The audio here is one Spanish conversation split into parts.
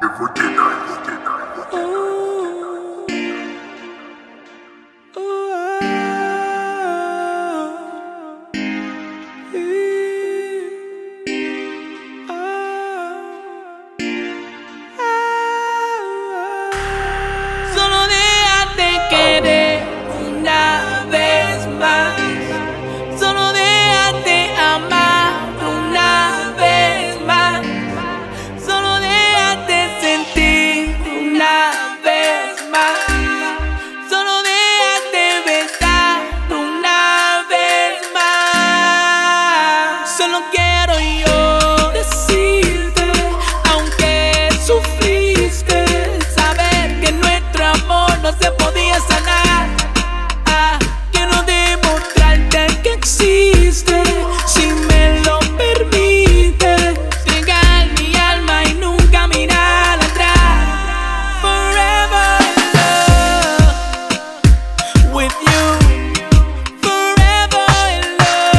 Solo déjate querer una vez más. Solo déjate amar una vez más. Solo déjate sentir una vez más. Solo déjate besar una vez más. Solo quiero yo decirte, aunque sufriste, saber que nuestro amor no se podía sanar. Quiero demostrarte que existe, si me lo permites. Entregar mi alma y nunca mirar atrás. Forever in love with you. Forever in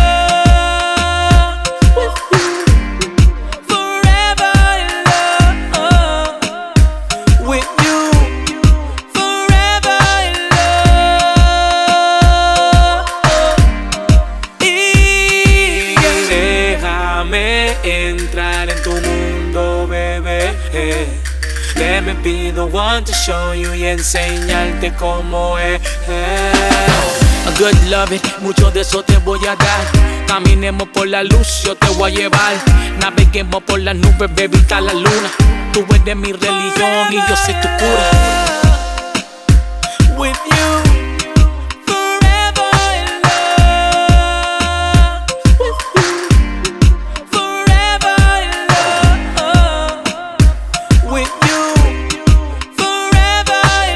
love with you. Forever in love with you. Forever in love. Y déjame entrar en tu mundo, bebé. Let me be the one to show you y enseñarte cómo es. A good love it, mucho de eso te voy a dar. Caminemos por la luz, yo te voy a llevar. Naveguemos por las nubes, baby, hasta la luna. Tú eres mi religión y yo soy tu cura. With you. Forever in love with you. Forever in love with you. Forever in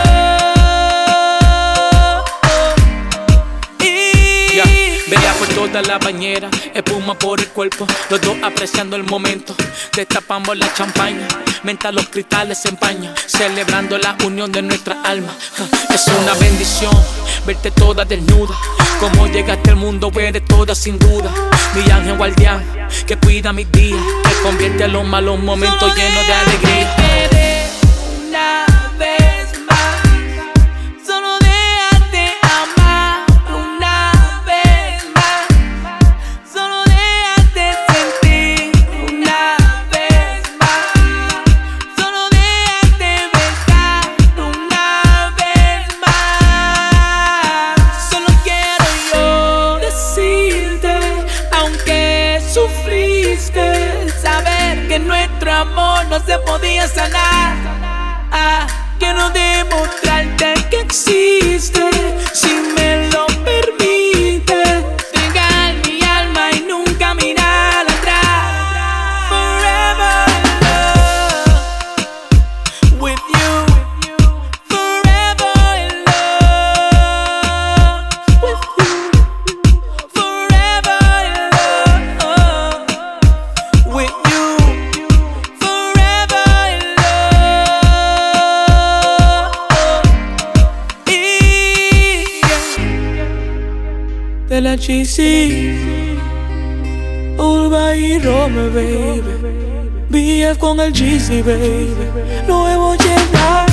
love. Bella por toda la bañera, espuma por el cuerpo, los dos apreciando el momento. Destapamos la champaña, mientras los cristales se empañan, celebrando la unión de nuestra alma. Es una bendición verte toda desnuda. Como llegaste al mundo, eres toda sin duda. Mi ángel guardián, que cuida mis días, que convierte los malos momentos llenos de alegría. Una vez más, solo déjate amar una vez más. Solo déjate sentir una vez más. Solo déjate besar una vez más. Solo quiero yo decirte, aunque sufriste, saber que nuestro amor no se podía sanar. Quiero demostrarte que existe, si me lo permites. Entregar mi alma y nunca mirar atrás. Forever in love with you. Forever in love with you. Forever in love with you. Forever in love. De la GC, Urba y Rome, baby. BF con el GC, baby. Nuevo llegar.